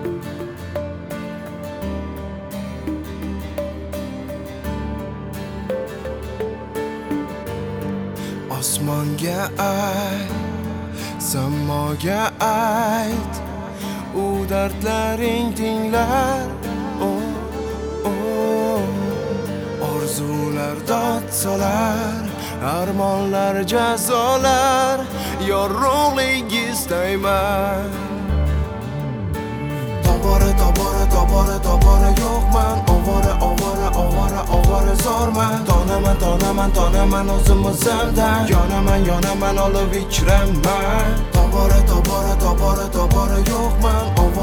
Osmonga ayt, samoga ayt, u dardlaring tinglar. Orzular dod solar, armonlar jazolar, yorug'lik istayman. Tobora yo'qman, ovora zorman. Tonaman o'zim o'zimdan, yonaman olib ichraman. Tobora yo'qman,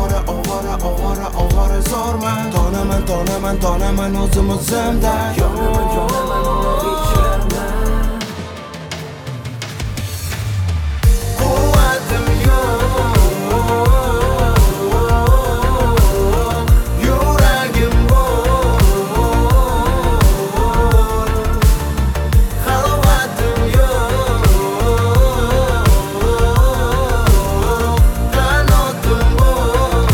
ovora zorman. Tonaman o'zim o'zimdan, yonaman olib ichraman. Quvvatim yo'q, yuragim bo'l, xalvatim yo'q, qanotim bo'l.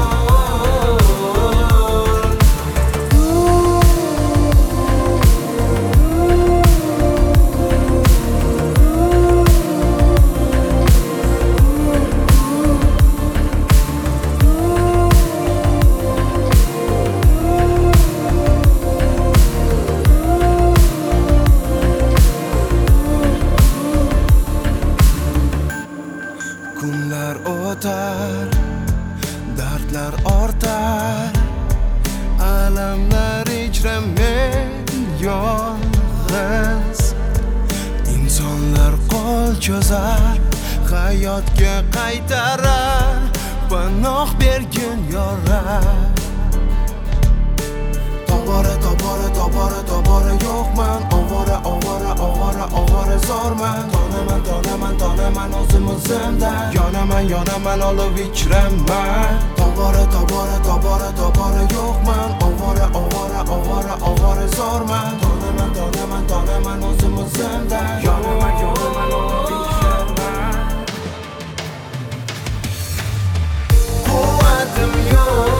Kunlar o'tar, dardlar ortar, alamlar ichramen yolg'iz. Insonlar qo'l cho'zar, hayotga qaytarar, panoh bergin yorar. Tobora yo'qman, ovora zorman. Tonaman o'zim o'zimdan, yonaman olib ichraman. Tobora yo'qman, ovora zorman. Tonaman o'zim o'zimdan, yonaman olib ichraman. Quvvatim yo'q,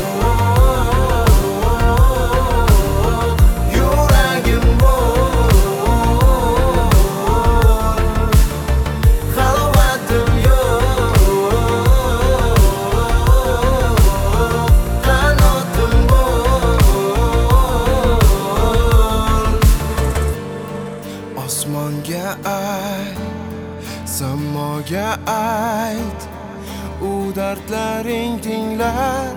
osmonga ayt, samoga ayt, u dardlaring tinglar.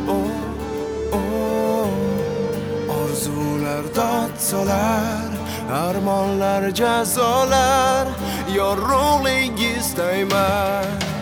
Orzular dod solar, armonlar jazolar, yorug'lik istayman.